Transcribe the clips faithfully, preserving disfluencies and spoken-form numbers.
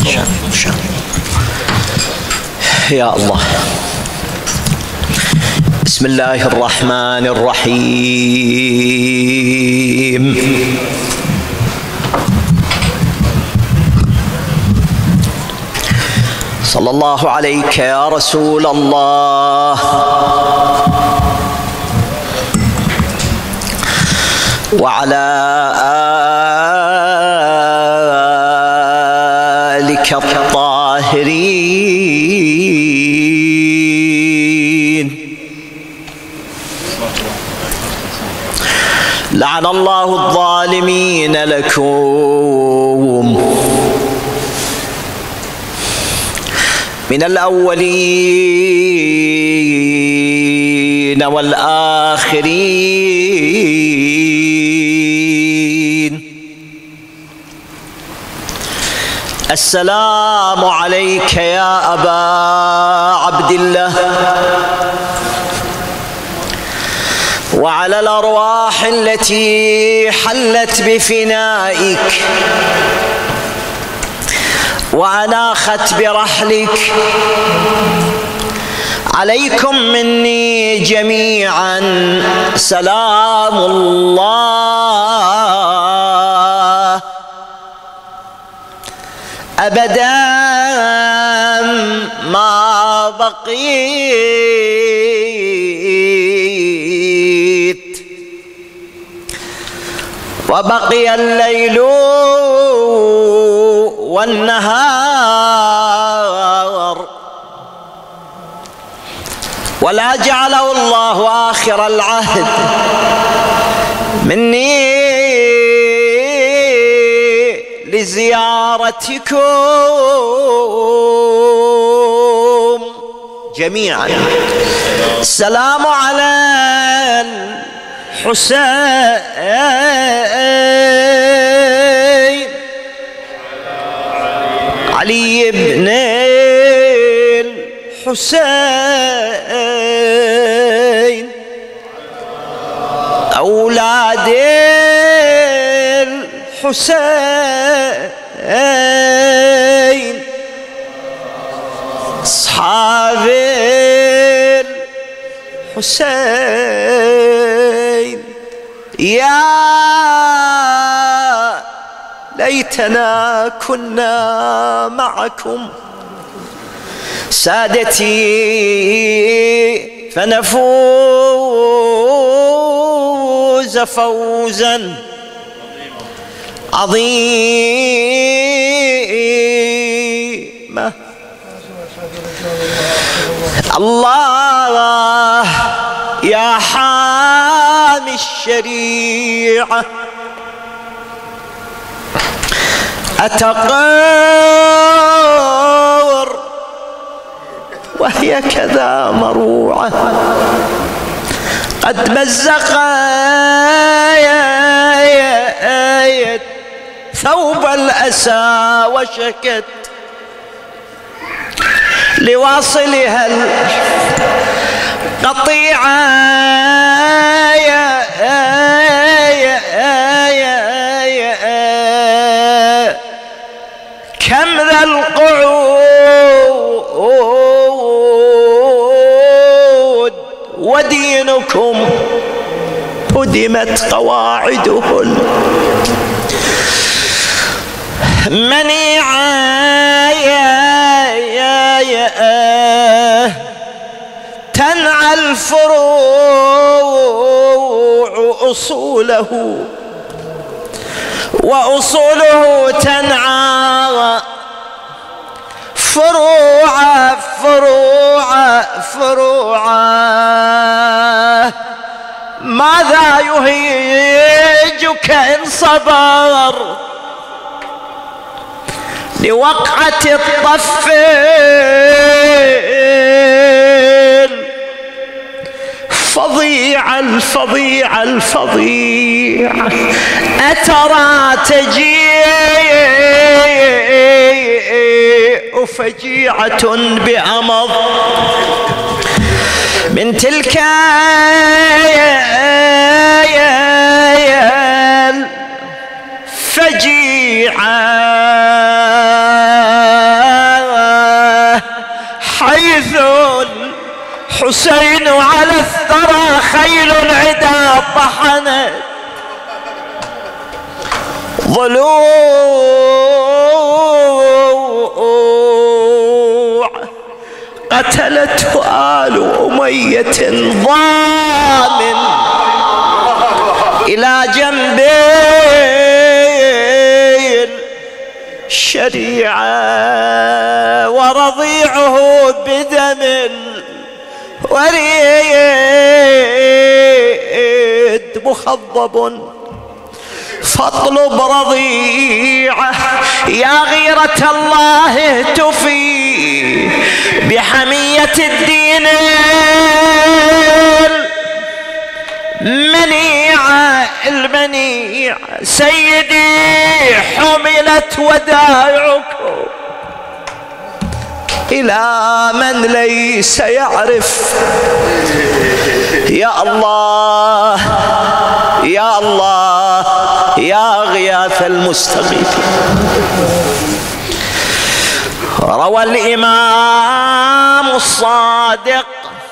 يا الله. بسم الله الرحمن الرحيم. صلى الله عليك يا رسول الله وعلى آلك الطاهرين. لعن الله الظالمين لكم من الأولين والآخرين. السلام عليك يا أبا عبد الله وعلى الأرواح التي حلت بفنائك وأناخت برحلك. عليكم مني جميعا سلام الله أبدا ما بقيت وبقي الليل والنهار، ولا جعله الله آخر العهد مني لزيارتكم جميعا. السلام على الحسين علي بن الحسين أولاد الحسين أصحاب الحسين. يا ليتنا كنا معكم سادتي فنفوز فوزا عظيما. الله يا حامي الشريعة أتقر وهي كذا مروعة قد مزق ثوب الأسى وشكت لواصلها القطيعة. كم ذا القعود ودينكم هدمت قواعده منيعة. تنعى الفروع أصوله وأصوله تنعى فروع فروع فروع. ماذا يهيجك إن صبر لوقعة الطف الفظيع الفظيع الفظيع. أترى تجيء فجيعة بأمض من تلك الفجيعة الحسين على الثرى خيل عدا طحنت ضلوع قتلته آل أمية ضامن إلى جنبي الشريعة ورضيعه بدم وريد مخضب فاطلب رضيعه يا غيرة الله اهتفي بحمية الدين المنيعة المنيعة سيدي حملت ودائعكم إلى من ليس يعرف يا الله يا الله يا غياث المستغيث. روى الإمام الصادق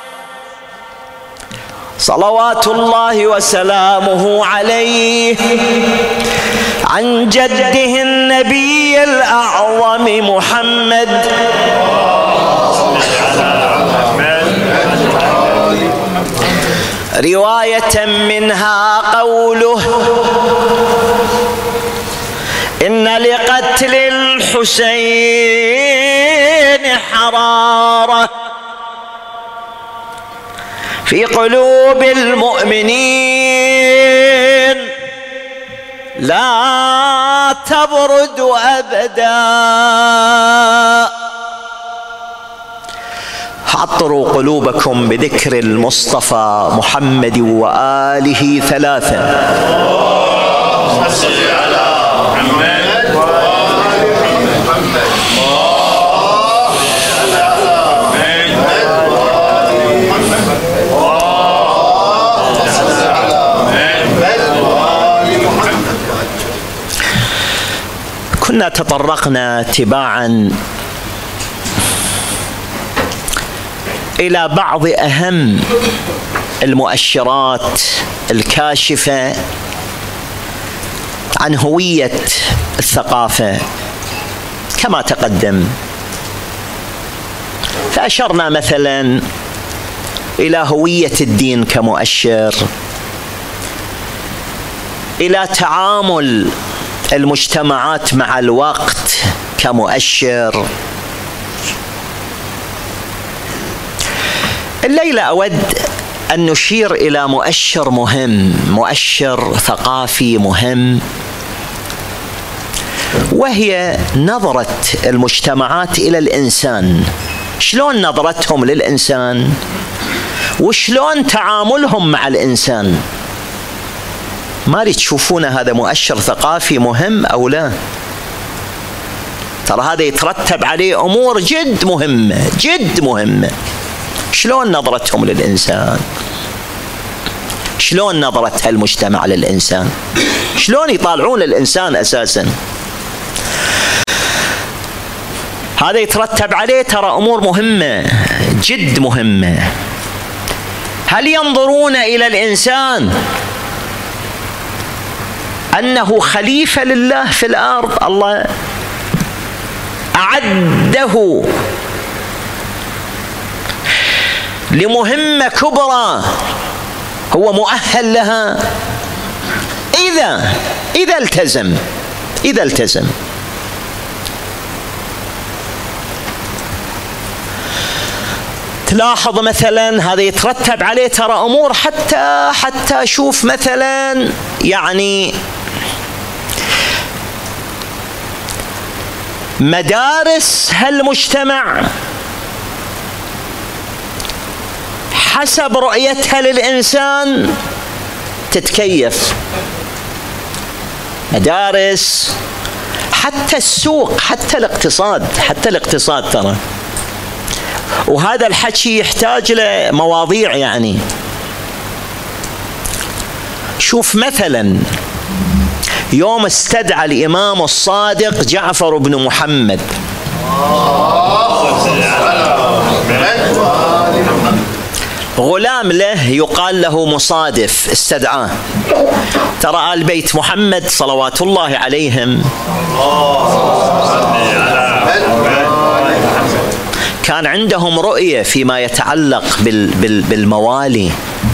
صلوات الله وسلامه عليه عن جده النبي الأعظم محمد رواية منها قوله إن لقتل الحسين حرارة في قلوب المؤمنين لا تبرد أبدا. عطروا قلوبكم بذكر المصطفى محمد وآله ثلاثا. كنا تطرقنا تباعا إلى بعض أهم المؤشرات الكاشفة عن هوية الثقافة كما تقدم، فأشرنا مثلا إلى هوية الدين كمؤشر، إلى تعامل المجتمعات مع الوقت كمؤشر. الليلة أود أن نشير إلى مؤشر مهم، مؤشر ثقافي مهم، وهي نظرة المجتمعات إلى الإنسان. شلون نظرتهم للإنسان وشلون تعاملهم مع الإنسان؟ ما أريد تشوفون هذا مؤشر ثقافي مهم أو لا؟ ترى هذا يترتب عليه أمور جد مهمة جد مهمة. شلون نظرتهم للإنسان؟ شلون نظرة المجتمع للإنسان؟ شلون يطالعون الإنسان أساسا؟ هذا يترتب عليه ترى أمور مهمة جد مهمة. هل ينظرون إلى الإنسان أنه خليفة لله في الأرض؟ الله أعده لمهمة كبرى هو مؤهل لها إذا إذا التزم إذا التزم. تلاحظ مثلا هذا يترتب عليه ترى أمور، حتى حتى أشوف مثلا يعني مدارس هالمجتمع حسب رؤيتها للإنسان تتكيف. مدارس، حتى السوق، حتى الاقتصاد، حتى الاقتصاد ترى. وهذا الحكي يحتاج له مواضيع يعني. شوف مثلا يوم استدعى الإمام الصادق جعفر بن محمد غلام له يقال له مصادف استدعاه. ترى آل بيت محمد صلوات الله عليهم كان عندهم رؤية فيما يتعلق بالموالي.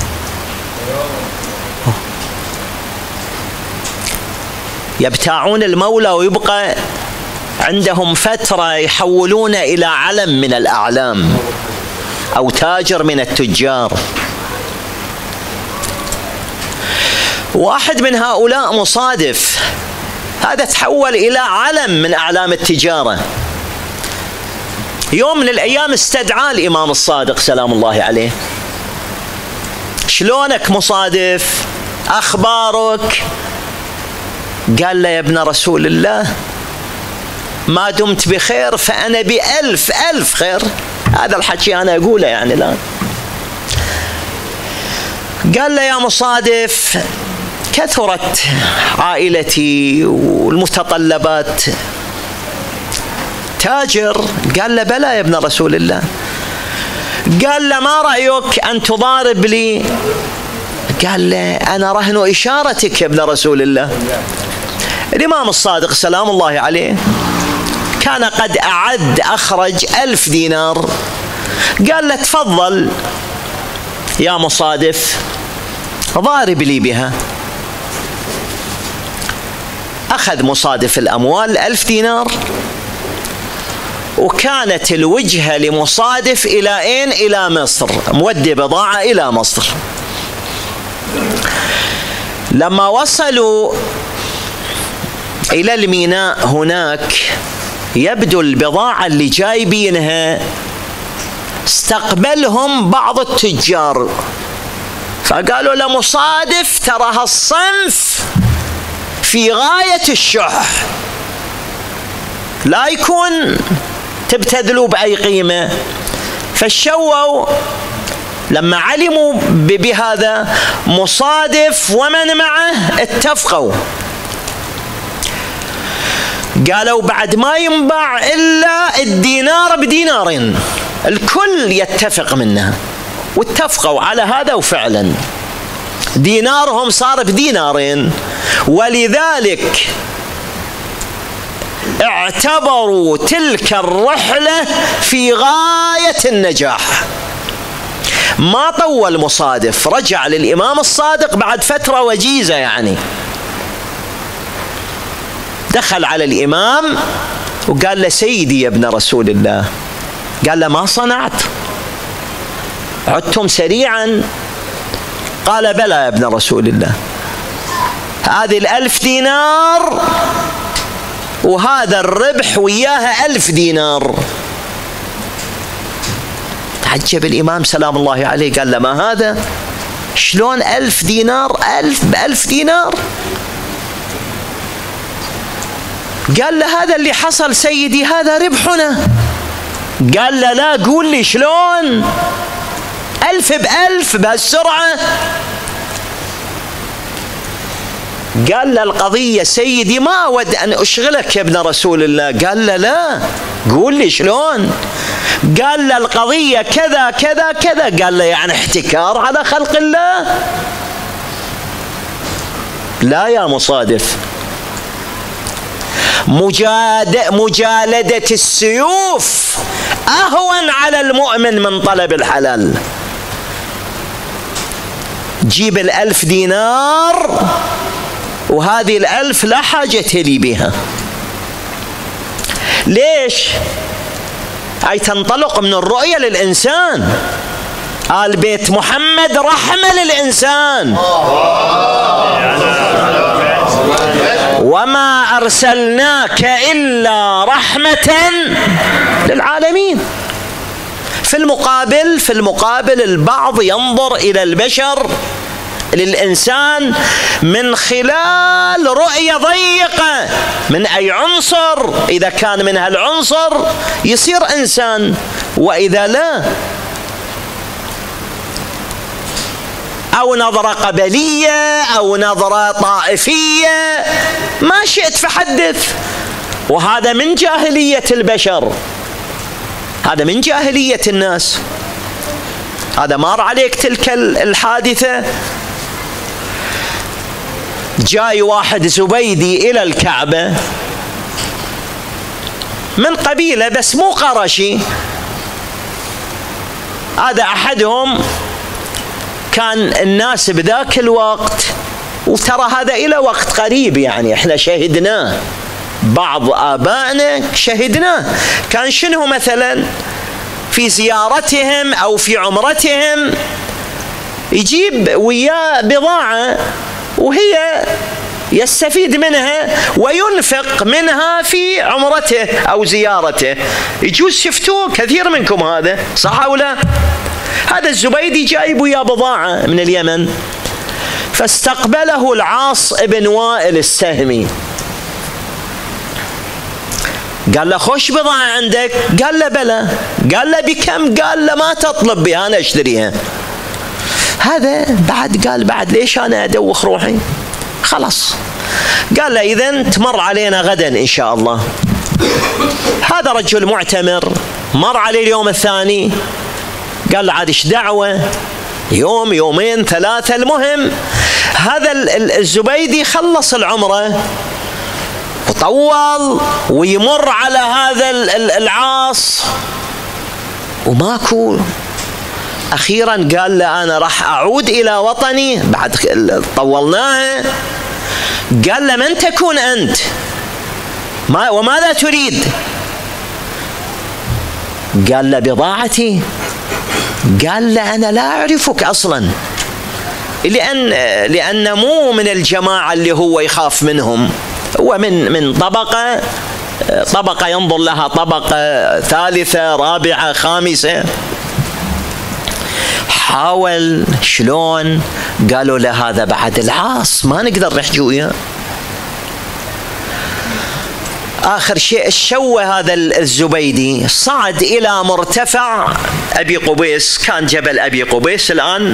يبتاعون المولى ويبقى عندهم فترة يحولون إلى علم من الأعلام أو تاجر من التجار. واحد من هؤلاء مصادف هذا تحول إلى علم من أعلام التجارة. يوم من الأيام استدعى الإمام الصادق سلام الله عليه. شلونك مصادف؟ أخبارك؟ قال له يا ابن رسول الله ما دمت بخير فأنا بألف ألف خير. هذا الحكي أنا أقوله يعني الآن. قال له يا مصادف كثرت عائلتي والمتطلبات، تاجر؟ قال له بلى يا ابن رسول الله. قال له ما رأيك أن تضارب لي؟ قال له أنا رهن إشارتك يا ابن رسول الله. الإمام الصادق سلام الله عليه كان قد أعد أخرج ألف دينار. قال له تفضل يا مصادف ضارب لي بها. أخذ مصادف الأموال ألف دينار، وكانت الوجهة لمصادف إلى أين؟ إلى مصر، مودي بضاعة إلى مصر. لما وصلوا إلى الميناء هناك يبدو البضاعة اللي جايبينها استقبلهم بعض التجار، فقالوا لمصادف ترى هالصنف في غاية الشح، لا يكون تبتذلوا بأي قيمة. فالشووا لما علموا بهذا مصادف ومن معه اتفقوا، قالوا بعد ما ينباع إلا الدينار بدينارين، الكل يتفق منها، واتفقوا على هذا. وفعلا دينارهم صار بدينارين، ولذلك اعتبروا تلك الرحلة في غاية النجاح. ما طول مصادف، رجع للإمام الصادق بعد فترة وجيزة، يعني دخل على الإمام وقال له سيدي يا ابن رسول الله. قال له ما صنعت؟ عدتم سريعا؟ قال بلى يا ابن رسول الله، هذه الألف دينار وهذا الربح وياها ألف دينار. تعجب الإمام سلام الله عليه، قال له ما هذا؟ شلون ألف دينار؟ ألف بألف دينار؟ قال له هذا اللي حصل سيدي، هذا ربحنا. قال له لا، قول لي شلون ألف بألف بهالسرعة؟ قال له القضية سيدي ما أود أن أشغلك يا ابن رسول الله. قال له لا، قول لي شلون؟ قال له القضية كذا كذا كذا. قال له يعني احتكار على خلق الله؟ لا يا مصادف، مجاد مجالدة السيوف أهون على المؤمن من طلب الحلال. جيب الألف دينار وهذه الألف لا حاجة لي بها. ليش؟ أي تنطلق من الرؤية للإنسان. آل بيت محمد رحمة للإنسان، وما أرسلناك إلا رحمة للعالمين. في المقابل في المقابل البعض ينظر إلى البشر، للإنسان، من خلال رؤية ضيقة من أي عنصر. إذا كان من هالعنصر يصير إنسان، وإذا لا، أو نظرة قبلية أو نظرة طائفية، ما شئت فحدث. وهذا من جاهلية البشر، هذا من جاهلية الناس. هذا مر عليك تلك الحادثة؟ جاي واحد زبيدي إلى الكعبة من قبيلة بس مو قرشي، هذا أحدهم كان الناس بذاك الوقت، وترى هذا إلى وقت قريب يعني إحنا شهدناه، بعض آبائنا شهدناه، كان شنو مثلا في زيارتهم أو في عمرتهم يجيب وياه بضاعة وهي يستفيد منها وينفق منها في عمرته أو زيارته. يجوز شفتوه كثير منكم هذا، صح أو لا؟ هذا الزبيدي جايب وياه بضاعة من اليمن، فاستقبله العاص ابن وائل السهمي، قال له خوش بضاعة عندك؟ قال له بلى. قال له بكم؟ قال له ما تطلب بها أنا أشتريها. هذا بعد قال بعد ليش أنا أدوخ روحي؟ خلاص. قال له إذن تمر علينا غدا إن شاء الله. هذا رجل معتمر، مر عليه اليوم الثاني، قال له عاد إيش دعوة، يوم يومين ثلاثة، المهم هذا الزبيدي خلص العمرة وطول ويمر على هذا العاص وماكو. أخيرا قال له أنا راح أعود إلى وطني بعد طولناها. قال له من تكون أنت ما وماذا تريد؟ قال له بضاعتي. قال له أنا لا أعرفك أصلا، لأن لأن مو من الجماعة اللي هو يخاف منهم، هو من من طبقة طبقة ينظر لها طبقة ثالثة رابعة خامسة. حاول شلون؟ قالوا له هذا بعد العاص ما نقدر نحكي وياه. آخر شيء الشوة هذا الزبيدي صعد إلى مرتفع أبي قبيس، كان جبل أبي قبيس الآن،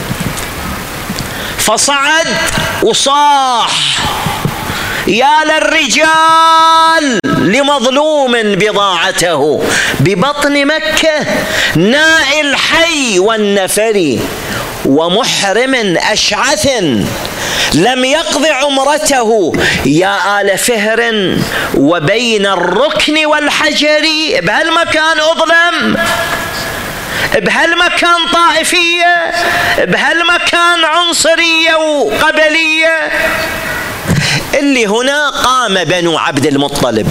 فصعد وصاح يا للرجال لمظلوم بضاعته ببطن مكة نائل حي والنفر ومحرم أشعث لم يقض عمرته يا آل فهر وبين الركن والحجر. بهالمكان أظلم، بهالمكان طائفية، بهالمكان عنصرية وقبلية. اللي هنا قام بنو عبد المطلب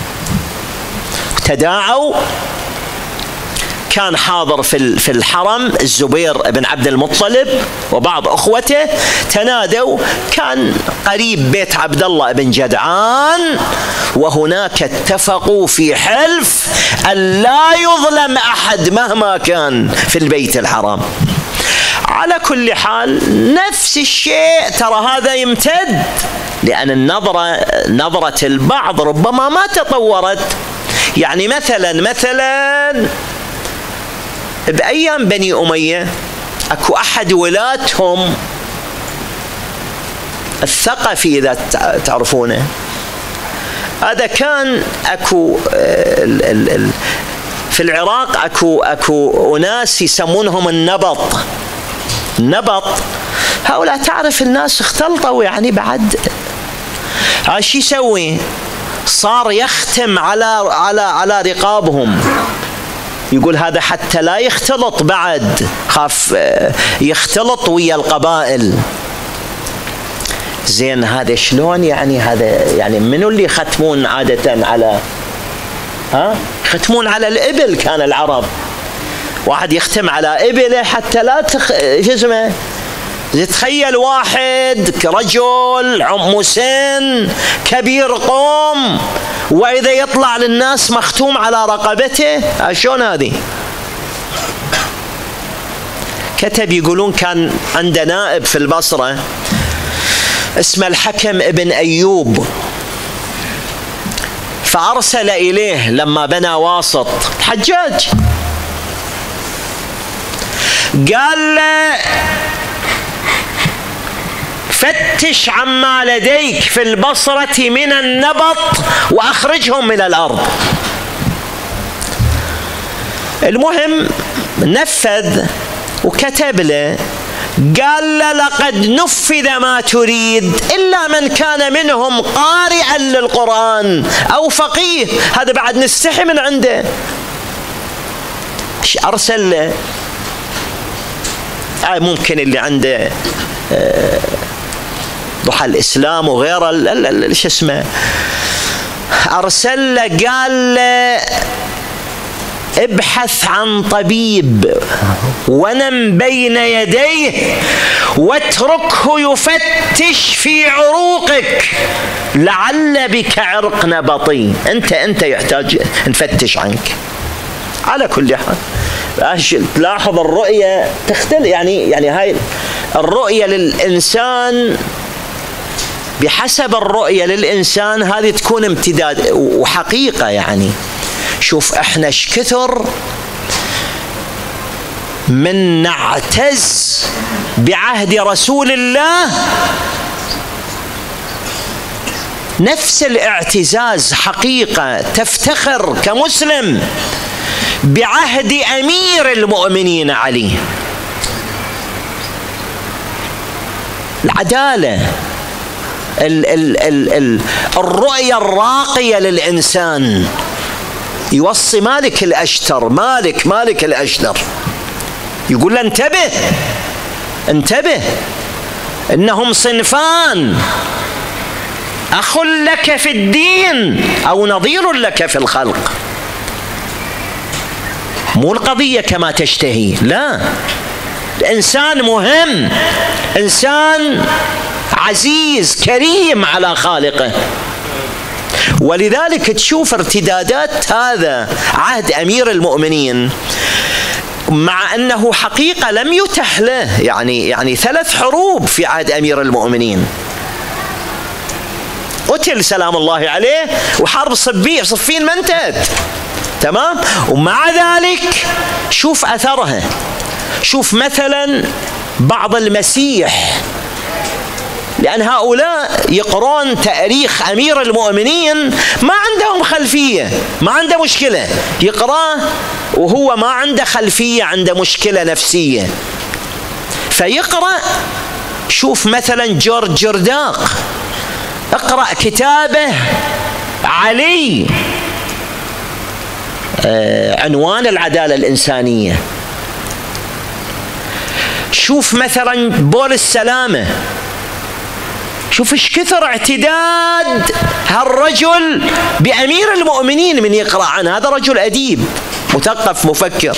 تداعوا، كان حاضر في في الحرم الزبير بن عبد المطلب وبعض اخوته، تنادوا، كان قريب بيت عبد الله بن جدعان، وهناك اتفقوا في حلف أن لا يظلم أحد مهما كان في البيت الحرام. على كل حال نفس الشيء، ترى هذا يمتد، لأن النظرة نظرة البعض ربما ما تطورت. يعني مثلا مثلا بأيام بني أمية أكو أحد ولاتهم الثقفي إذا تعرفونه، هذا كان أكو في العراق أكو أكو أناس يسمونهم النبط. النبط هؤلاء تعرف الناس اختلطوا يعني بعد. ايش يسوي؟ صار يختم على على على رقابهم، يقول هذا حتى لا يختلط بعد، خاف يختلط ويا القبائل. زين هذا شلون يعني؟ هذا يعني منو اللي يختمون عادة على ها؟ يختمون على الإبل. كان العرب واحد يختم على إبله حتى لا تخ... شو اسمه، تخيل واحد رجل مسن كبير قوم وإذا يطلع للناس مختوم على رقبته، شلون هذه؟ كتب يقولون كان عنده نائب في البصرة اسمه الحكم ابن أيوب، فأرسل إليه لما بنى واسط الحجاج، قال له فتش عما لديك في البصرة من النبط وأخرجهم من الأرض. المهم نفذ وكتب له قال له لقد نفذ ما تريد إلا من كان منهم قارئا للقرآن أو فقيه. هذا بعد نستحي من عنده. ايش أرسل له؟ آه ممكن اللي عنده آه ضحى الإسلام وغيره شو اسمه، أرسل له قال له ابحث عن طبيب ونم بين يديه واتركه يفتش في عروقك لعل بك عرق نبطي. انت انت يحتاج نفتش عنك. على كل حال تلاحظ الرؤية تختلف، يعني يعني هاي الرؤية للإنسان بحسب الرؤية للإنسان هذه تكون امتداد وحقيقة. يعني شوف احنا ايش كثر من نعتز بعهد رسول الله، نفس الاعتزاز حقيقة تفتخر كمسلم بعهد أمير المؤمنين علي. العدالة، ال ال ال ال الرؤية الراقية للإنسان. يوصي مالك الأشتر مالك مالك الأشتر يقول له انتبه انتبه إنهم صنفان، أخ لك في الدين أو نظير لك في الخلق. مو القضية كما تشتهي، لا، الإنسان مهم، إنسان عزيز كريم على خالقه. ولذلك تشوف ارتدادات هذا عهد أمير المؤمنين، مع أنه حقيقة لم يتح له يعني يعني ثلاث حروب في عهد أمير المؤمنين، قتل سلام الله عليه، وحرب صبي صفين ما انتهت، تمام؟ ومع ذلك شوف أثرها. شوف مثلا بعض المسيح، لأن هؤلاء يقرون تاريخ أمير المؤمنين ما عندهم خلفية، ما عنده مشكلة يقراه وهو ما عنده خلفية، عنده مشكلة نفسية فيقرأ. شوف مثلا جورج جرداق، اقرأ كتابه علي، آه عنوان العدالة الإنسانية. شوف مثلا بول السلامة، شوف ايش كثر اعتداد هالرجل بأمير المؤمنين من يقرأ عنه. هذا رجل أديب مثقف مفكر.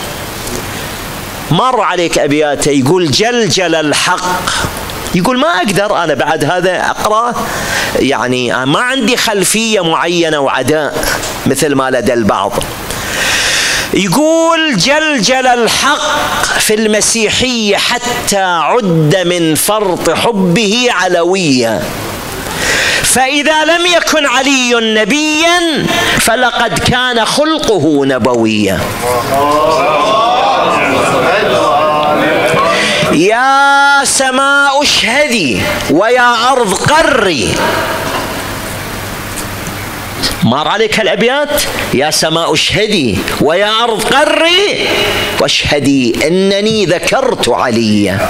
مر عليك أبياته يقول جلجل الحق، يقول ما أقدر أنا بعد هذا أقرأ، يعني ما عندي خلفية معينة وعداء مثل ما لدى البعض. يقول جلجل الحق في المسيحية حتى عد من فرط حبه علويا، فإذا لم يكن علي نبيا فلقد كان خلقه نبويا. يا سماء اشهدي ويا أرض قري. مر عليك الأبيات، يا سماء اشهدي ويا أرض قري واشهدي أنني ذكرت عليا.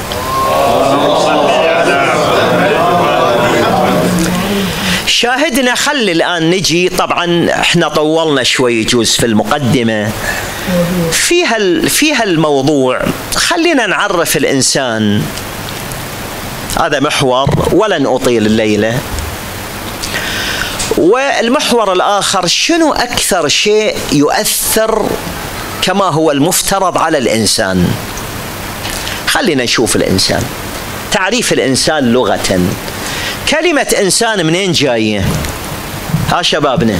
شاهدنا. خلي الآن نجي، طبعا احنا طولنا شوي يجوز في المقدمة فيها فيها الموضوع. خلينا نعرف الإنسان، هذا محور ولن أطيل الليلة. والمحور الآخر، شنو أكثر شيء يؤثر كما هو المفترض على الإنسان. خلينا نشوف الإنسان. تعريف الإنسان لغة، كلمة إنسان منين جاية؟ ها شبابنا،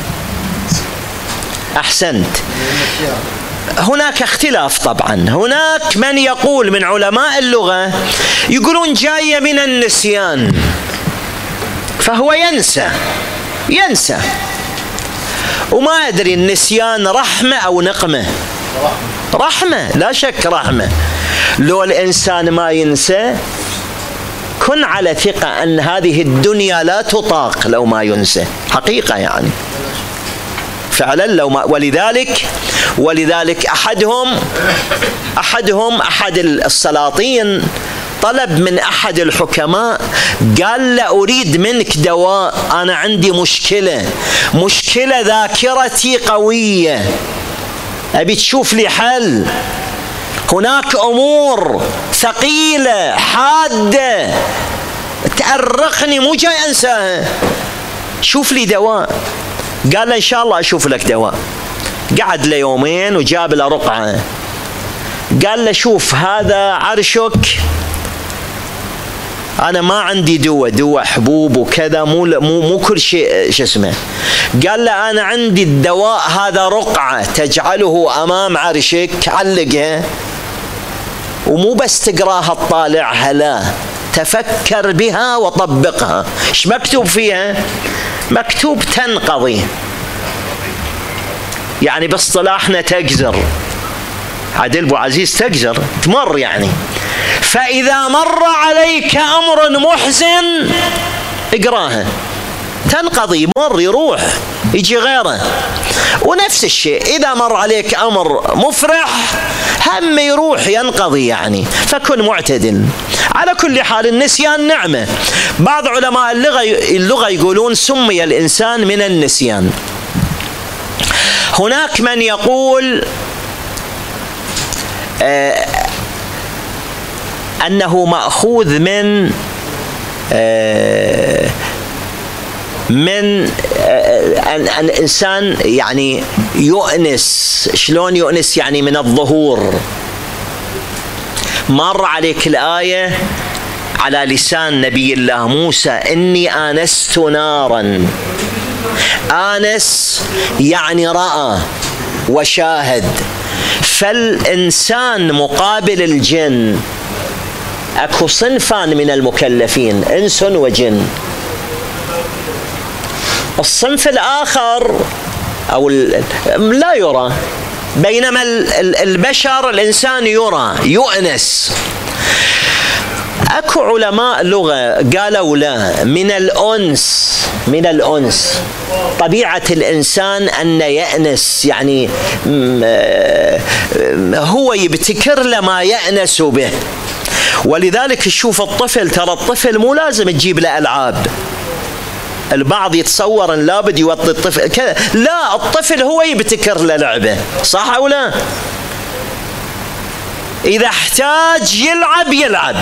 أحسنت. هناك اختلاف طبعا. هناك من يقول من علماء اللغة يقولون جاية من النسيان، فهو ينسى ينسى وما أدري النسيان رحمة أو نقمة. رحمة، لا شك رحمة. لو الإنسان ما ينسى كن على ثقة أن هذه الدنيا لا تطاق لو ما ينسى، حقيقة يعني. فعلا لو ما ولذلك ولذلك أحدهم أحدهم أحد السلاطين طلب من أحد الحكماء، قال له أريد منك دواء، أنا عندي مشكلة مشكلة ذاكرتي قوية، أبي تشوف لي حل، هناك أمور ثقيلة حادة تأرقني مو جاي أنساها، شوف لي دواء. قال له إن شاء الله أشوف لك دواء. قعد له يومين وجاب له رقعة، قال له شوف هذا عرشك، أنا ما عندي دواء دواء حبوب وكذا، مو مو مو كل شيء شو اسمه. قال له أنا عندي الدواء هذا رقعة تجعله أمام عرشك، علقها ومو بس تقراها تطالعها، لا تفكر بها وطبقها. ايش مكتوب فيها؟ مكتوب تنقضي، يعني باصطلاحنا تجزر، عادل ابو عزيز تجزر تمر يعني. فإذا مر عليك أمر محزن اقراها تنقضي، مر يروح يجي غيره. ونفس الشيء إذا مر عليك أمر مفرح هم يروح ينقضي يعني، فكن معتدل. على كل حال النسيان نعمة. بعض علماء اللغة اللغة يقولون سمي الإنسان من النسيان. هناك من يقول آه أنه مأخوذ من آه من أن الإنسان يعني يؤنس. شلون يؤنس؟ يعني من الظهور. مر عليك الآية على لسان نبي الله موسى إني آنست نارا. آنس يعني رأى وشاهد. فالإنسان مقابل الجن أكو صنفان من المكلفين، إنس وجن. الصنف الآخر أو لا يرى، بينما البشر الإنسان يرى يؤنس. أكو علماء لغة قالوا لا، من الأنس من الأنس طبيعة الإنسان أن يأنس، يعني هو يبتكر لما يأنس به. ولذلك تشوف الطفل، ترى الطفل مو لازم تجيب له ألعاب. البعض يتصور ان لابد يوطي الطفل كذا، لا، الطفل هو يبتكر له لعبه، صح او لا؟ اذا احتاج يلعب يلعب،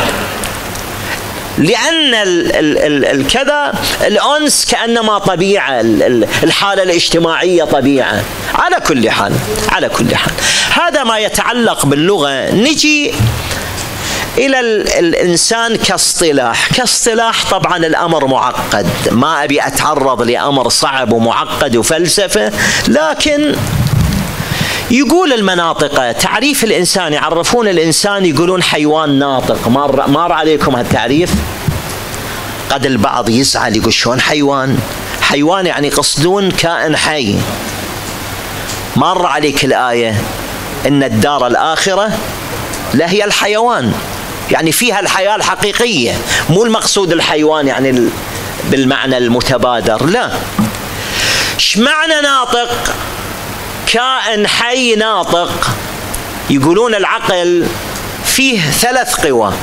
لان الكذا الانس كانما طبيعه، الحاله الاجتماعيه طبيعه. على كل حال على كل حال هذا ما يتعلق باللغه. نجي إلى الإنسان كاصطلاح. كاصطلاح طبعا الأمر معقد، ما أبي أتعرض لأمر صعب ومعقد وفلسفة، لكن يقول المناطق تعريف الإنسان، يعرفون الإنسان يقولون حيوان ناطق. مر, مر عليكم هالتعريف؟ قد البعض يزعل يقول شلون حيوان؟ حيوان يعني قصدون كائن حي. مر عليك الآية إن الدار الآخرة لهي الحيوان، يعني فيها الحياة الحقيقية، مو المقصود الحيوان يعني بالمعنى المتبادر، لا. ايش معنى ناطق؟ كائن حي ناطق. يقولون العقل فيه ثلاث قوى،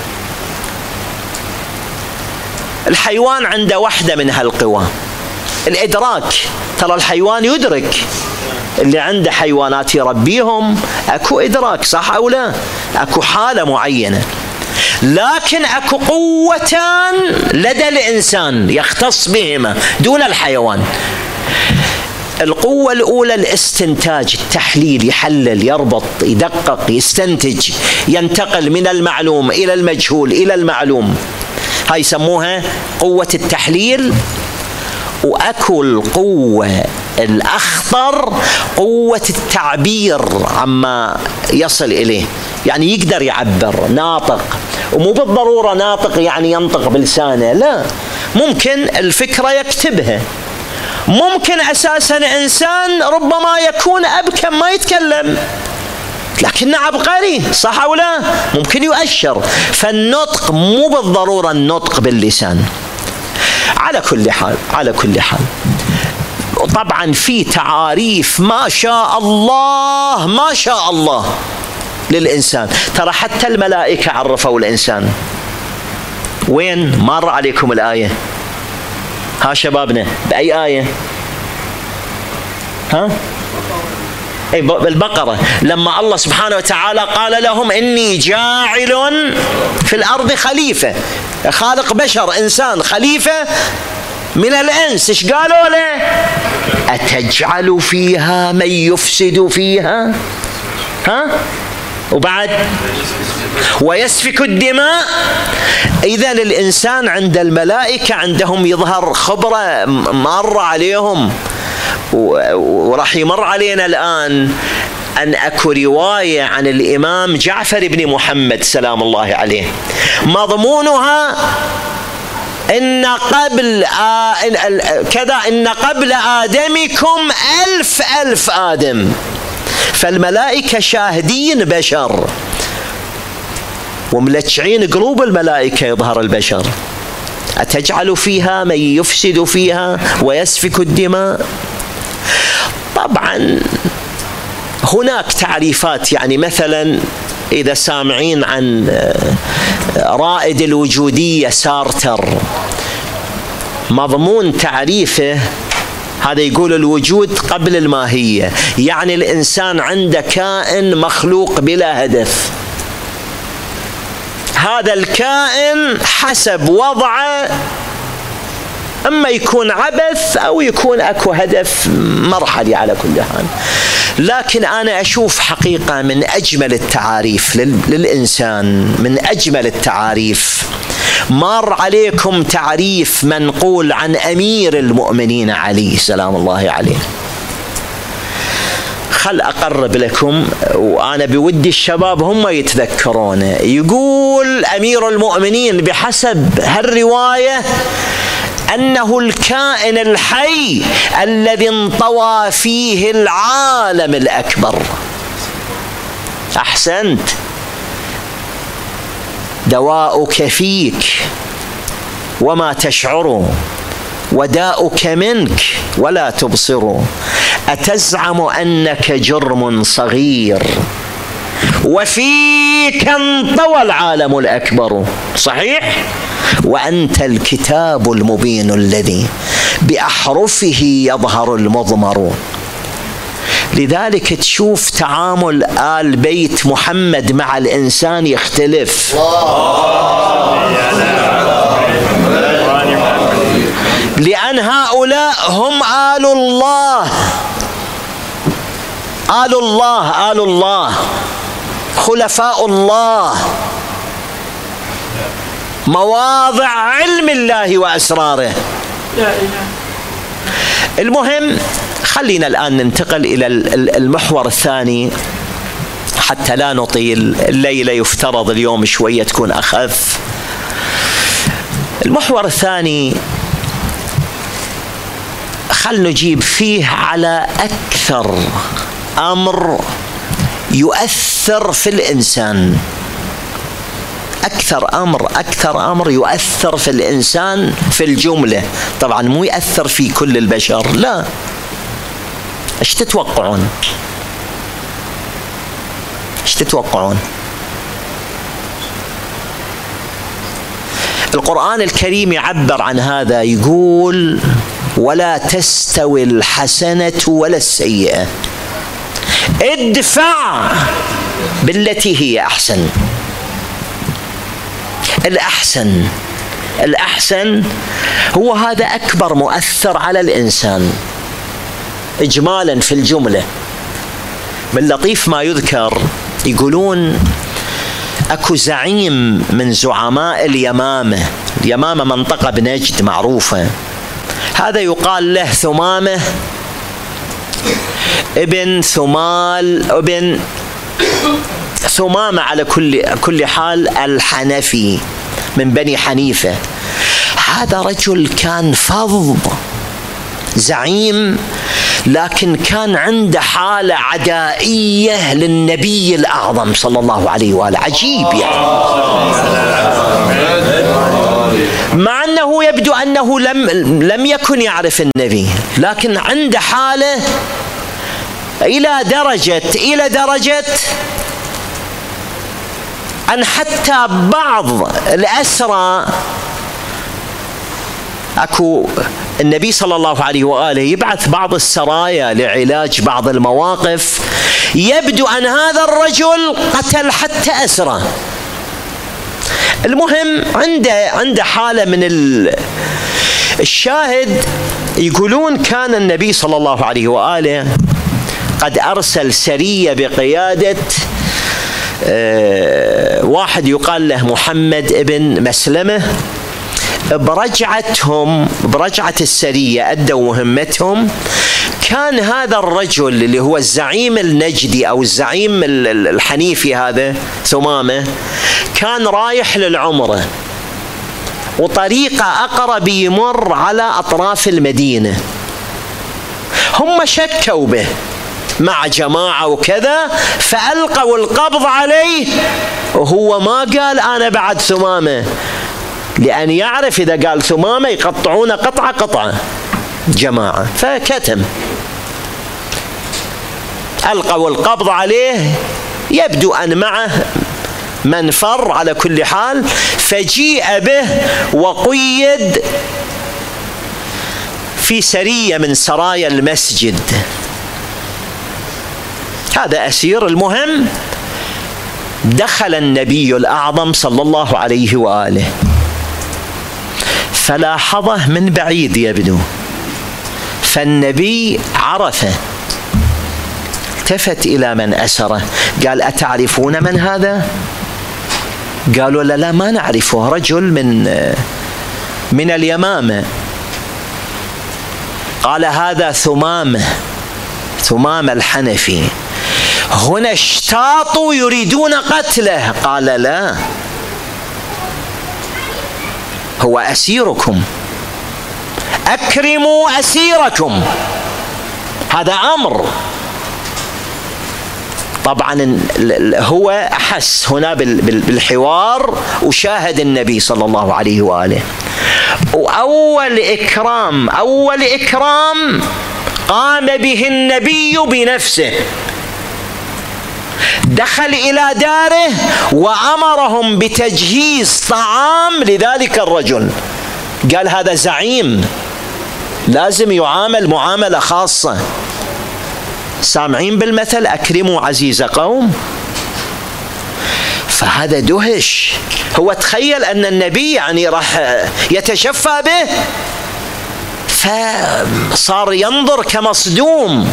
الحيوان عنده واحدة من هالقوى، الإدراك. ترى الحيوان يدرك، اللي عنده حيوانات يربيهم اكو إدراك، صح أو لا؟ اكو حالة معينة. لكن اكو قوتان لدى الإنسان يختص بهما دون الحيوان. القوة الأولى الاستنتاج، التحليل، يحلل، يربط، يدقق، يستنتج، ينتقل من المعلوم إلى المجهول إلى المعلوم، هاي يسموها قوة التحليل. وأكو القوة الأخطر قوة التعبير عما يصل إليه، يعني يقدر يعبر، ناطق. ومو بالضرورة ناطق يعني ينطق بلسانه، لا، ممكن الفكرة يكتبها، ممكن أساسا إنسان ربما يكون أبكم ما يتكلم لكنه عبقري، صح أو لا؟ ممكن يؤشر. فالنطق مو بالضرورة النطق باللسان. على كل حال على كل حال طبعا في تعاريف ما شاء الله ما شاء الله للإنسان. ترى حتى الملائكة عرفوا الإنسان. وين مر عليكم الآية؟ ها شبابنا بأي آية؟ ها؟ أي بالبقرة، لما الله سبحانه وتعالى قال لهم إني جاعل في الأرض خليفة، خالق بشر إنسان خليفة من الإنس، إيش قالوا له؟ أتجعل فيها من يفسد فيها ها وبعد ويسفك الدماء. إذا الإنسان عند الملائكة عندهم يظهر خبرة مر عليهم، وراح يمر علينا الآن أن أكو رواية عن الإمام جعفر بن محمد سلام الله عليه مضمونها إن قبل كذا إن قبل آدمكم ألف ألف آدم. فالملائكة شاهدين بشر وملتشعين قلوب الملائكة يظهر البشر. أتجعل فيها من يفسد فيها ويسفك الدماء. طبعا هناك تعريفات، يعني مثلا إذا سامعين عن رائد الوجودية سارتر، مضمون تعريفه هذا يقول الوجود قبل الماهية، يعني الإنسان عنده كائن مخلوق بلا هدف. هذا الكائن حسب وضعه أما يكون عبث أو يكون أكو هدف مرحلي على كل حال. لكن أنا أشوف حقيقة من أجمل التعاريف للإنسان، من أجمل التعاريف مر عليكم تعريف منقول عن أمير المؤمنين علي سلام الله عليه. خل أقرب لكم وأنا بودي الشباب هم يتذكرونه. يقول أمير المؤمنين بحسب هالرواية أنه الكائن الحي الذي انطوى فيه العالم الأكبر. أحسنت. دواؤك فيك وما تشعر، وداؤك منك ولا تبصر. أتزعم أنك جرم صغير وفيك انطوى العالم الأكبر، صحيح؟ وأنت الكتاب المبين الذي بأحرفه يظهر المضمر. لذلك تشوف تعامل آل بيت محمد مع الإنسان يختلف. لأن هؤلاء هم آل الله، آل الله، آل الله، خلفاء الله، مواضع علم الله وأسراره. المهم خلينا الآن ننتقل إلى المحور الثاني حتى لا نطيل. الليلة يفترض اليوم شوية تكون أخف. المحور الثاني خل نجيب فيه على أكثر أمر يؤثر في الإنسان، أكثر أمر أكثر أمر يؤثر في الإنسان في الجملة. طبعا مو يؤثر في كل البشر، لا. إيش تتوقعون؟ إيش تتوقعون؟ القرآن الكريم يعبر عن هذا، يقول ولا تستوي الحسنة ولا السيئة، ادفع بالتي هي أحسن. الأحسن الأحسن هو هذا أكبر مؤثر على الإنسان إجمالا في الجملة. من لطيف ما يذكر، يقولون أكو زعيم من زعماء اليمامة، اليمامة منطقة بنجد معروفة، هذا يقال له ثمامة ابن ثمال ابن ثمامة على كل كل حال الحنفي من بني حنيفة. هذا رجل كان فظ زعيم، لكن كان عنده حالة عدائية للنبي الأعظم صلى الله عليه وآله. عجيب يعني. مع أنه يبدو أنه لم, لم يكن يعرف النبي، لكن عند حاله إلى درجة إلى درجة أن حتى بعض الأسرى، أكو النبي صلى الله عليه وآله يبعث بعض السرايا لعلاج بعض المواقف، يبدو أن هذا الرجل قتل حتى أسرى. المهم عنده عنده حالة من الشاهد، يقولون كان النبي صلى الله عليه وآله قد أرسل سرية بقيادة أه واحد يقال له محمد ابن مسلمة. برجعتهم برجعة السرية أدوا مهمتهم. كان هذا الرجل اللي هو الزعيم النجدي أو الزعيم الحنيفي هذا ثمامة، كان رايح للعمرة، وطريقة أقرب يمر على أطراف المدينة. هم شكوا به مع جماعة وكذا، فألقوا القبض عليه، وهو ما قال أنا بعد ثمامة، لأن يعرف إذا قال ثمامة يقطعون قطعة قطعة جماعة، فكتم. ألقوا القبض عليه، يبدو أن معه من فر على كل حال، فجيء به وقيد في سرية من سرايا المسجد. هذا أسير. المهم دخل النبي الأعظم صلى الله عليه وآله، فلاحظه من بعيد يبدو، فالنبي عرفه، التفت إلى من أسره، قال أتعرفون من هذا؟ قالوا لا لا ما نعرفه، رجل من من اليمامة. قال هذا ثمامة، ثمامة الحنفي. هنا اشتاطوا يريدون قتله. قال لا، هو أسيركم، أكرموا أسيركم، هذا أمر. طبعا هو أحس هنا بالحوار وشاهد النبي صلى الله عليه وآله. وأول إكرام أول إكرام قام به النبي بنفسه، دخل إلى داره وأمرهم بتجهيز طعام لذلك الرجل. قال هذا زعيم، لازم يعامل معاملة خاصة. سامعين بالمثل أكرموا عزيز قوم؟ فهذا دهش، هو تخيل أن النبي يعني راح يتشفى به، فصار ينظر كمصدوم.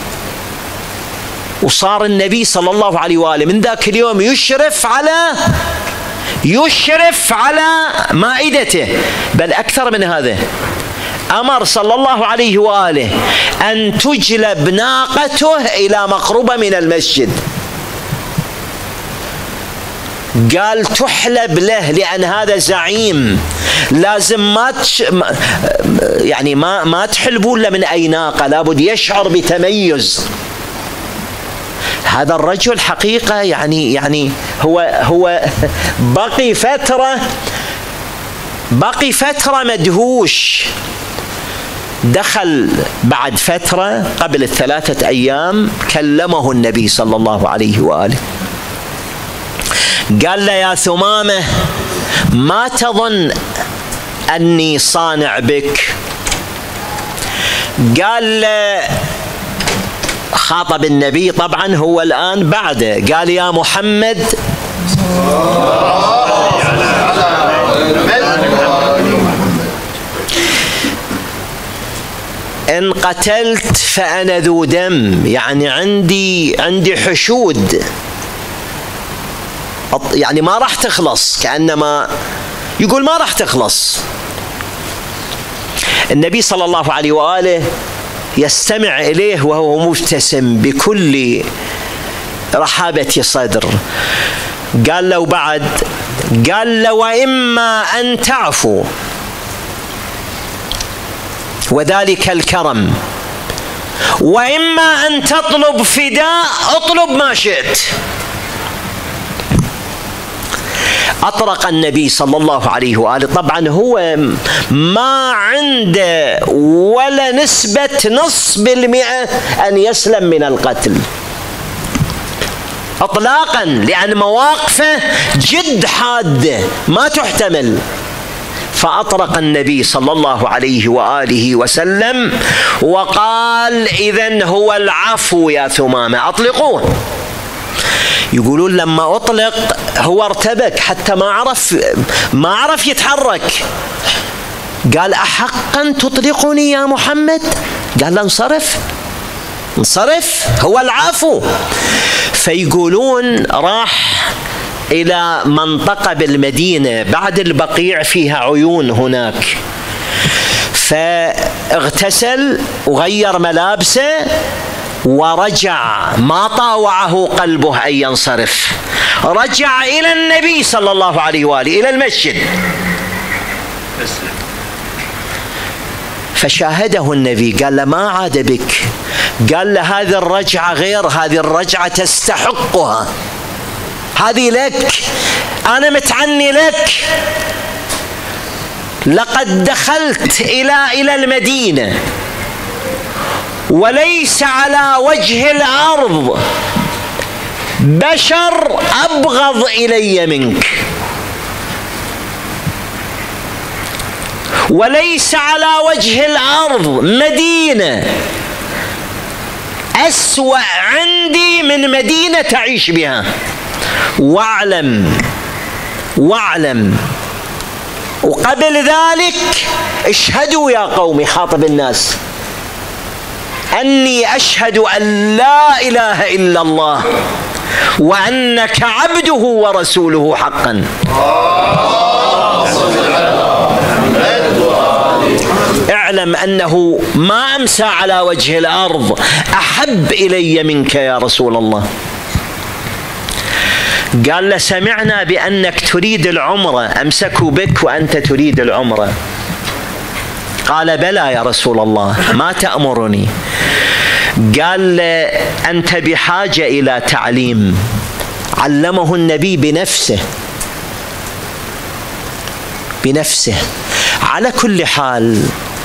وصار النبي صلى الله عليه وآله من ذاك اليوم يشرف على يشرف على مائدته، بل أكثر من هذا، أمر صلى الله عليه وآله أن تجلب ناقته إلى مقربة من المسجد. قال تحلب له، لأن هذا زعيم، لازم ما تش... يعني ما ما تحلبون له من أي ناقة، لابد يشعر بتميز. هذا الرجل حقيقة يعني يعني هو هو بقي فترة بقي فترة مدهوش. دخل بعد فترة قبل الثلاثة أيام، كلمه النبي صلى الله عليه وآله، قال له يا ثمامة ما تظن أني صانع بك؟ قال له، خاطب النبي طبعا هو الآن بعده، قال يا محمد إن قتلت فأنا ذو دم، يعني عندي عندي حشود، يعني ما راح تخلص، كأنما يقول ما راح تخلص. النبي صلى الله عليه وآله يستمع إليه وهو مبتسم بكل رحابة صدر. قال له بعد، قال له وإما أن تعفو وذلك الكرم، وإما أن تطلب فداء، اطلب ما شئت. أطرق النبي صلى الله عليه وآله. طبعا هو ما عنده ولا نسبة نص بالمئة أن يسلم من القتل إطلاقا، لأن مواقفه جد حادة ما تحتمل. فأطرق النبي صلى الله عليه وآله وسلم وقال: إذن هو العفو يا ثمامة، أطلقوه. يقولون لما أطلق هو ارتبك حتى ما عرف ما عرف يتحرك. قال: أحقا تطلقني يا محمد؟ قال له: انصرف انصرف، هو العفو. فيقولون راح إلى منطقة بالمدينة بعد البقيع فيها عيون هناك، فاغتسل وغير ملابسه ورجع، ما طاوعه قلبه أن ينصرف، رجع إلى النبي صلى الله عليه وآله إلى المسجد، فشاهده النبي قال له: ما عاد بك؟ قال له: هذه الرجعة غير، هذه الرجعة تستحقها، هذه لك، أنا متعني لك. لقد دخلت إلى إلى المدينة وليس على وجه الأرض بشر أبغض إلي منك، وليس على وجه الأرض مدينة أسوأ عندي من مدينة تعيش بها. واعلم واعلم وقبل ذلك اشهدوا يا قومي، خاطب الناس، أني أشهد أن لا إله إلا الله وأنك عبده ورسوله حقا. اعلم أنه ما أمسى على وجه الأرض أحب إلي منك يا رسول الله. قال له: سمعنا بأنك تريد العمرة، أمسكوا بك وأنت تريد العمرة. قال: بلى يا رسول الله، ما تأمرني؟ قال له: أنت بحاجة إلى تعليم. علمه النبي بنفسه بنفسه. على كل حال،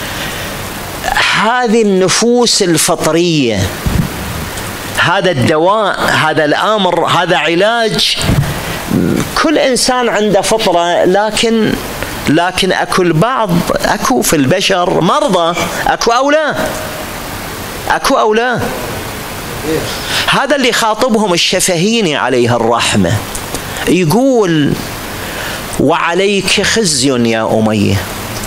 هذه النفوس الفطرية، هذا الدواء، هذا الأمر، هذا علاج. كل إنسان عنده فطرة، لكن لكن أكو البعض، أكو في البشر مرضى، أكو أولى أكو أولى هذا اللي خاطبهم الشفهيني عليه الرحمة، يقول: وعليك خزي يا أمية،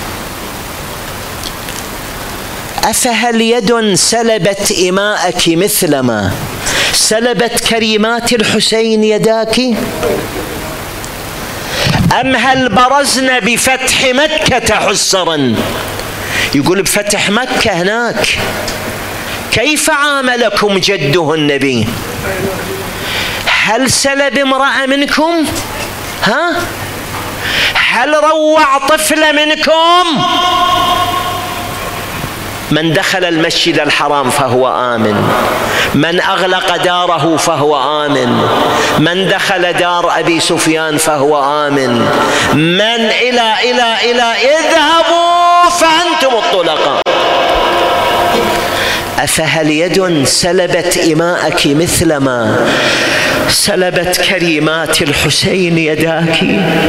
أفهل يد سلبت إماءك مثلما سلبت كريمات الحسين يداك؟ أم هل برزن بفتح مكة حسرا؟ يقول بفتح مكة هناك كيف عاملكم جده النبي؟ هل سلب امرأة منكم؟ ها؟ هل روع طفل منكم؟ من دخل المسجد الحرام فهو آمن، من أغلق داره فهو آمن، من دخل دار أبي سفيان فهو آمن، من إلى إلى إلى اذهبوا فأنتم الطلقاء. أفهل يد سلبت إماءك مثلما سلبت كريمات الحسين يداك؟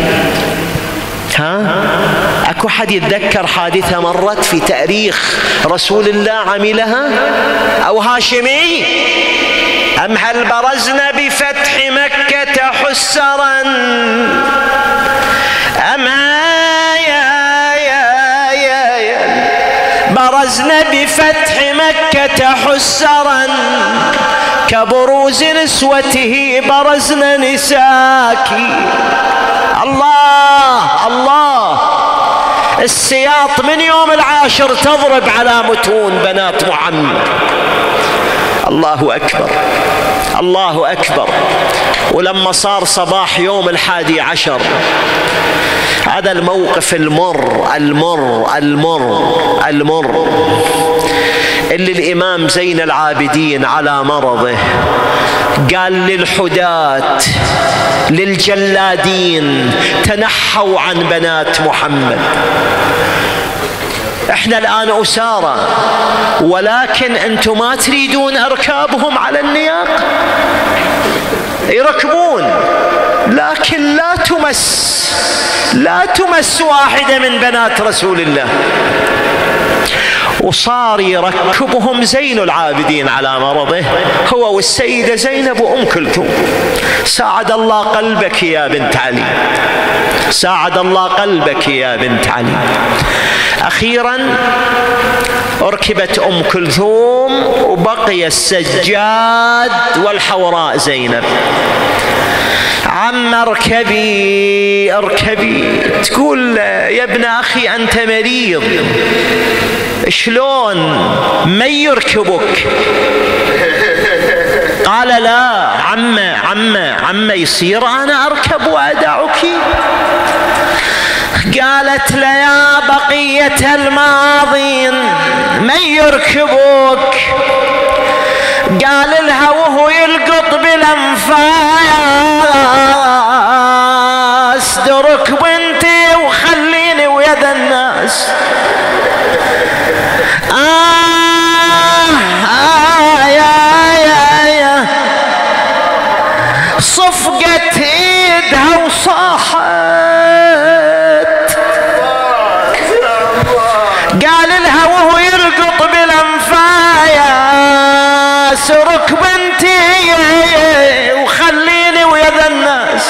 ها؟ أكو حد يتذكر حادثة مرت في تاريخ رسول الله عملها أو هاشمي؟ أم هل برزنا بفتح مكة حسرا؟ أم يا يا يا يا برزنا بفتح مكة حسرا كبروز نسوته برزنا نساكي. الله الله، السياط من يوم العاشر تضرب على متون بنات محمد. الله أكبر الله أكبر. ولما صار صباح يوم الحادي عشر، هذا الموقف المر المر المر المر اللي الإمام زين العابدين على مرضه قال للحداة: للجلادين تنحوا عن بنات محمد. احنا الآن أسارى، ولكن أنتم ما تريدون أركابهم على النياق، يركبون لكن لا تمس لا تمس واحدة من بنات رسول الله. وصار يركبهم زين العابدين على مرضه، هو والسيدة زينب وأم كلثوم. ساعد الله قلبك يا بنت علي، ساعد الله قلبك يا بنت علي. أخيرا أركبت أم كلثوم وبقي السجاد والحوراء زينب. عم اركبي اركبي. تقول يا ابن أخي أنت مريض، شلون من يركبك؟ قال لا عمه عمه عمه يصير أنا أركب وأدعك؟ قالت لا يا بقية الماضين من يركبك؟ قال لها وهو يلقط بالانفاس درك بنتي وخليني ويا ذا الناس. آه آه يا يا يا صفقت ايدها وصاحت، قال لها وهو يلقط بالانفاس رك بنتي وخليني ويا ذا الناس.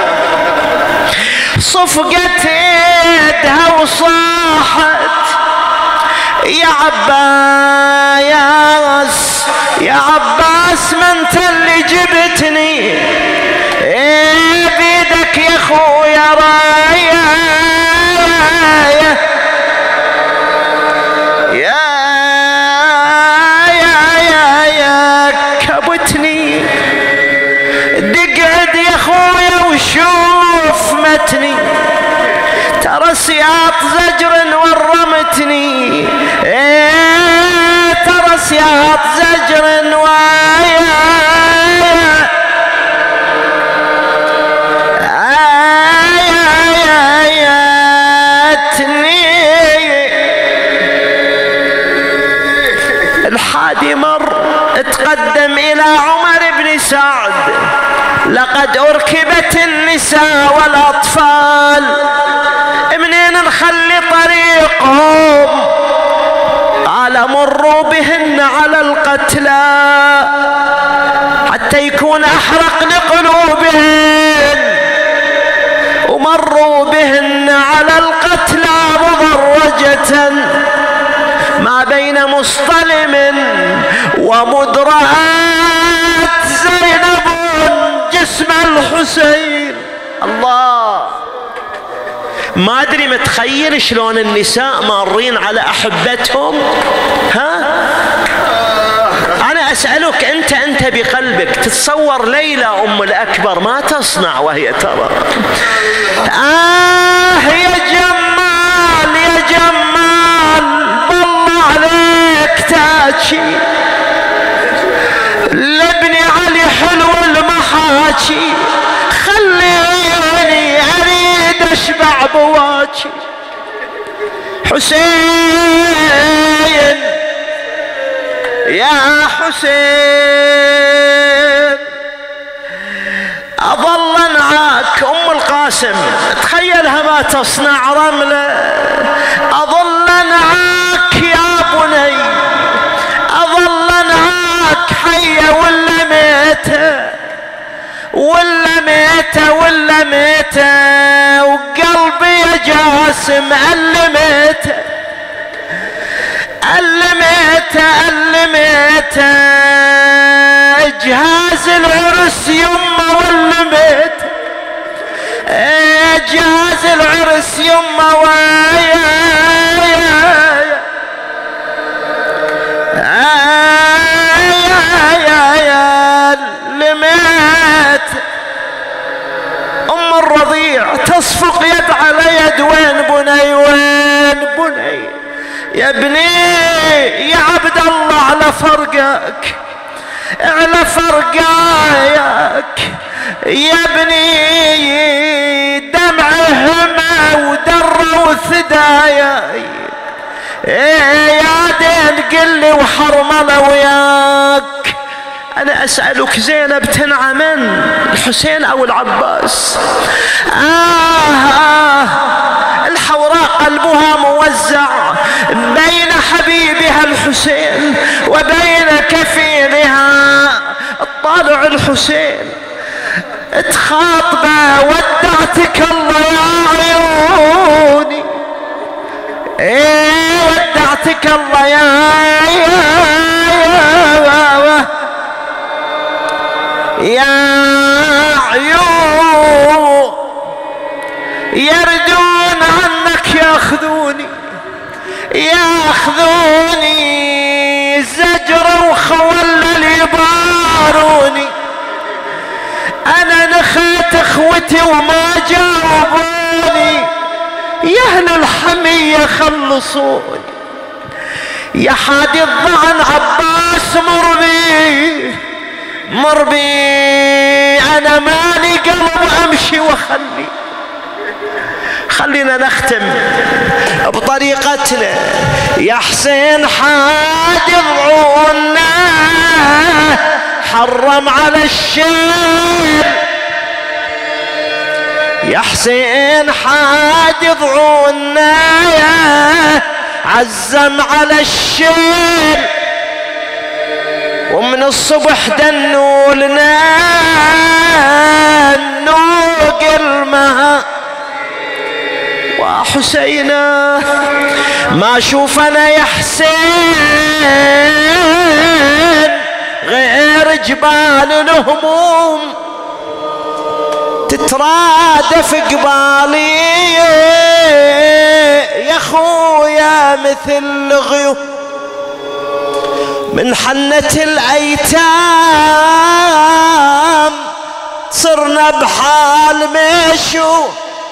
صفقت ايدها وصاحت يا عباس يا عباس ما انت اللي جبتني، ايه بيدك يا خويا رايا يا يا يا يا كبتني. دقعد يا خويا وشوف متني، ترى سياط زجر ورمتني، ايه ترى سياط زجر ويا الحادي مر تقدم إلى عمر بن سعد، لقد أركبت النساء والأطفال، منين نخلي طريقهم؟ قال مروا بهن على القتلى حتى يكون أحرق لقلوبهن، ومروا بهن على القتلى مضرجة ما بين مصطلم ومدرعات زينب جسم الحسين. الله، ما أدري متخيل شلون النساء مارين على أحبتهم؟ ها؟ أنا أسألك أنت أنت بقلبك تتصور ليلى أم الأكبر ما تصنع وهي ترى؟ آه يا جمال يا جمال بالله عليك تاجي لابن علي حلو المحاكي، خليني أريد أشبع بواكي. حسين يا حسين أظل أنعاك. أم القاسم تخيلها ما تصنع رملة، أظل أنعاك يا بني، أظل أنعاك حية ولا ميتة ولا ميتة ولا ميتة، وقلبي يا جاسم ألميته ألميته ألميته، جهاز العرس يمه ولا ميته، جهاز العرس يمه ويا أم الرضيع تصفق يد على يد. وين بني وين بني يا ابني يا عبد الله على فرقك على فرقايك، يا ابني دمعهما ودر وثدايا يا دين قلي وحرمله وياك. أنا أسألك زينب تنعمن الحسين أو العباس؟ آه, آه الحوراء قلبها موزع بين حبيبها الحسين وبين كفيلها الطالع الحسين. تخاطبه ودعتك الله يا عيوني، ايه ودعتك الله يا يا يا عيون يردون عنك ياخذوني ياخذوني زجر وخولل يباروني. انا نخيت اخوتي وما جاوبوني، يا اهل الحمية خلصوني. يا حادي الضعن عباس مر بي مر بي، انا مالي قلب امشي وخلي. خلينا نختم بطريقتنا. يا حسين حادي ضعونا حرم على الشير، يا حسين حادي ضعونا عزم على الشير. ومن الصبح دنوا لنا نوق المها وحسينا ما اشوفنا يا حسين غير جبال الهموم تترادف قبالي يا خويا مثل غيوم. من حنة الأيتام صرنا بحال مشو،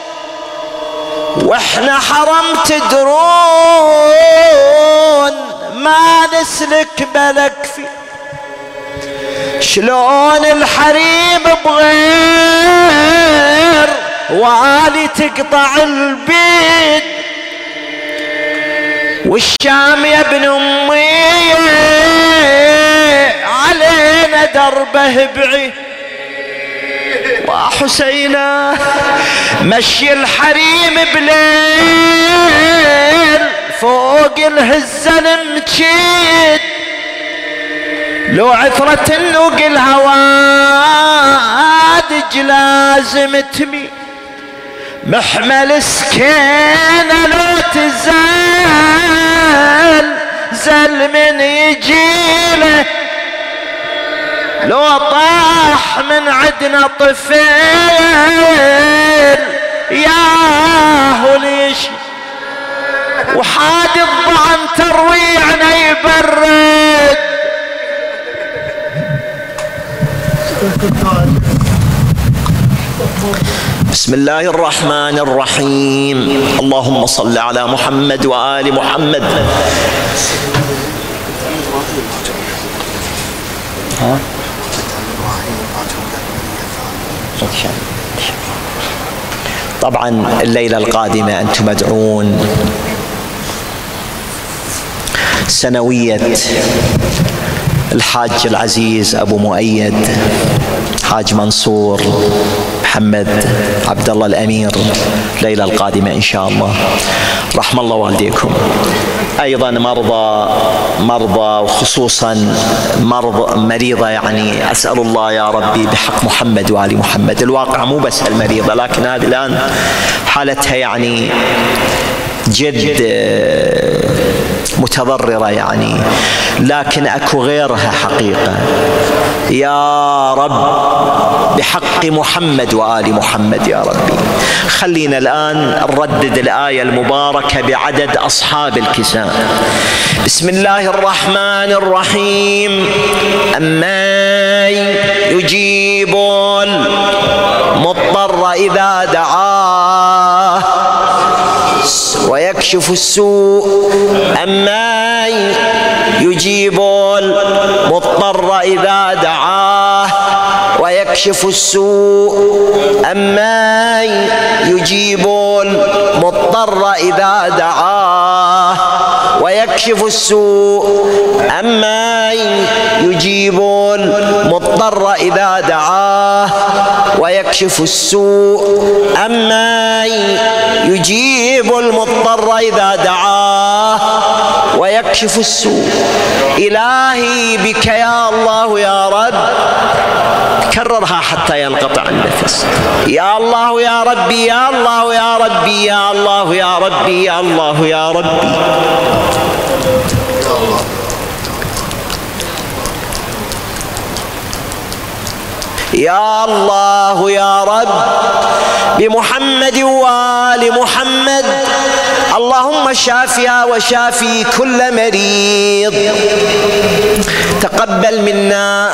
واحنا حرم تدرون ما نسلك بلك فيه. شلون الحريم بغير والي تقطع البيت، والشام يا ابن امي علينا دربه بعيد. وحسينا مشي الحريم بليل فوق الهزة المجيد، لو عثرة النوق الهوادج لازم تمي. محمل سكينة لو تزال زل من يجيله، لو طاح من عدنا طفيل ياهو ليش. وحاد الضعن ترويعنا يبرد. بسم الله الرحمن الرحيم. اللهم صل على محمد وآل محمد. ها؟ طبعا الليلة القادمة أنتم مدعون سنوية الحاج العزيز أبو مؤيد حاج منصور محمد عبد الله الأمير الليلة القادمة إن شاء الله. رحم الله والديكم. أيضا مرضى مرضى وخصوصا مرضى مريضة، يعني أسأل الله يا ربي بحق محمد وآل محمد. الواقع مو بس المريضة، لكن هذه الآن حالتها يعني جد متضررة يعني، لكن أكو غيرها حقيقة. يا رب بحق محمد وآل محمد يا ربي. خلينا الآن نردد الآية المباركة بعدد أصحاب الكساء. بسم الله الرحمن الرحيم. أما يجيب المضطر إذا دعاه ويكشف السوء. أما يجيب المضطر إذا دعاه ويكشف ويكشف السوء أما يجيب المضطر إذا دعاه ويكشف السوء أما يجيب المضطر إذا دعاه ويكشف السوء أما يجيب المضطر إذا دعاه ويكشف السوء. إلهي بك يا الله يا رب، كررها حتى ينقطع النفس. يا الله يا ربي يا الله يا ربي يا الله يا ربي يا الله يا ربي. يا الله يا رب بمحمد وآل محمد، اللهم شافيا وشافي كل مريض. تقبل منا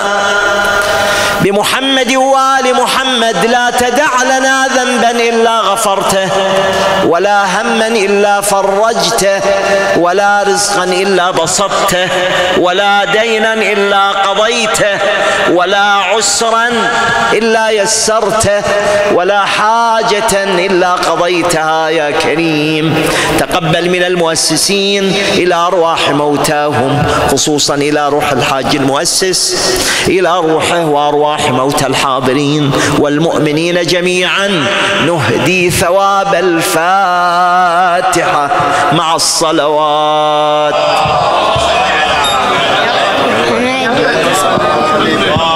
بمحمد وآل محمد، لا تدع لنا ذنبا إلا غفرته، ولا هما إلا فرجته، ولا رزقا إلا بسطته، ولا دينا إلا قضيته، ولا عسرا إلا يسرته، ولا حاجة إلا قضيتها يا كريم. تقبل من المؤسسين إلى أرواح موتاهم، خصوصا إلى روح الحاج المؤسس، إلى روحه وأرواح موتى الحاضرين والمؤمنين جميعا. نهدي ثواب الفاتحة مع الصلوات.